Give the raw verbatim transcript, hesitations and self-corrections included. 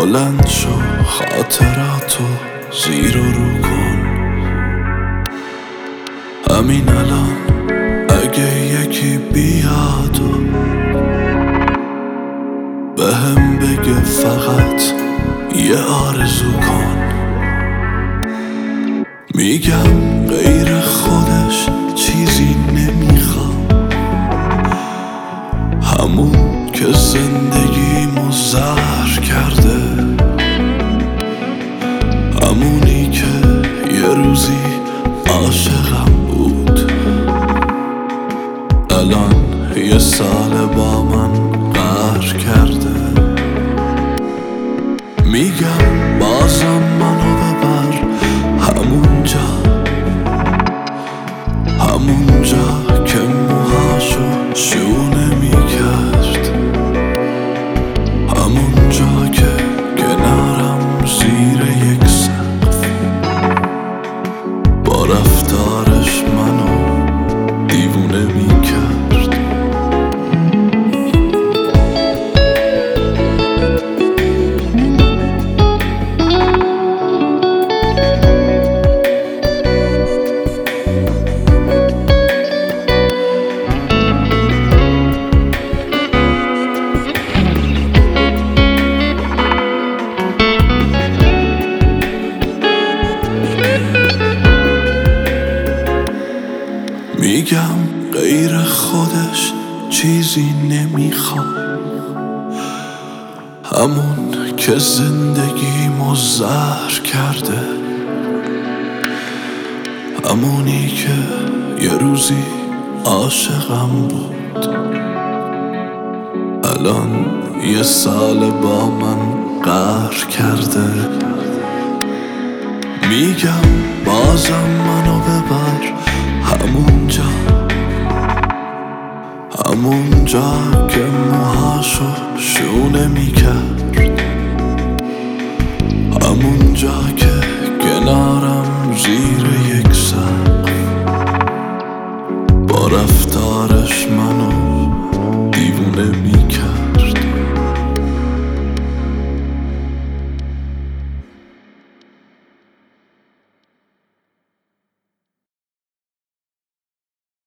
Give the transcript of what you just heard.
بلند شو خاطراتو زیر و رو کن. همین الان اگه یکی بیاد و بهم بگه فقط یه آرزو کن، میگم غیر خودش چیزی نمیخوام، همون که زندگیمو زهر کرده، همونی که یه روزی عاشقم بود، الان یه سال با من قهر کرده. میگم بازم منو ببر همونجا، همونجا که موهاشو شونه میکرد، همونجا که کنارم زیر یک سقف با رفتارش منو دیوونه میکرد. میگم غیر خودش چیزی نمیخوام، همون که زندگیمو زهر کرده، همونی که یه روزی عاشقم بود، الان یه سال با من قهر کرده. میگم بازم منو ببر همونجا، همونجا که موهاشو شونه میکرد، همونجا که کنارم زیر یک سقف با رفتارش منو دیوونه میکرد.